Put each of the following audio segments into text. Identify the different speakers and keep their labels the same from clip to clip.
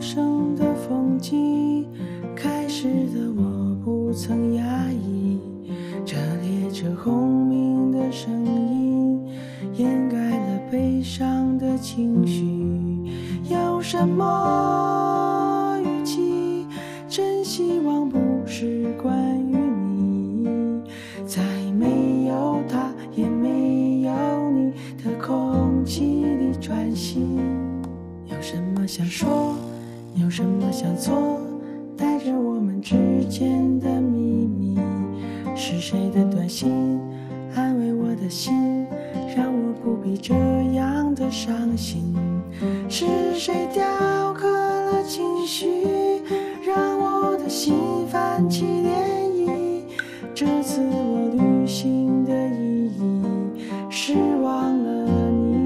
Speaker 1: 生的风景，开始的我不曾压抑，这列车轰鸣的声音掩盖了悲伤的情绪。有什么语气，真希望不是关于你，在没有他也没有你的空气里喘息。有什么想说，有什么想做，带着我们之间的秘密。是谁的短信安慰我的心，让我不必这样的伤心。是谁雕刻了情绪，让我的心泛起涟漪。这次我旅行的意义是忘了你。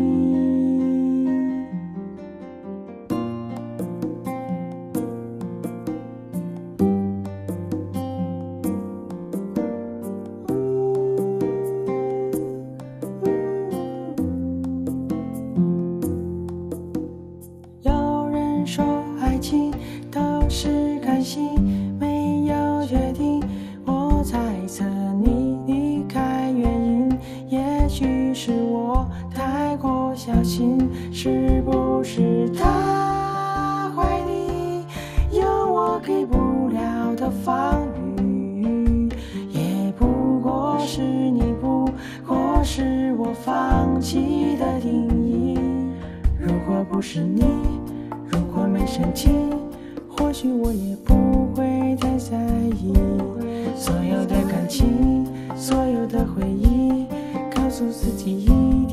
Speaker 1: 有人说爱情都是感性，没有决定。我猜测你离开原因，也许是我太过小心。是不是他怀里有我给不了的防御，也不过是你不过是我放弃的定义。如果不是你，如果没生气，或许我也不会太在意。所有的感情，所有的回忆，告诉自己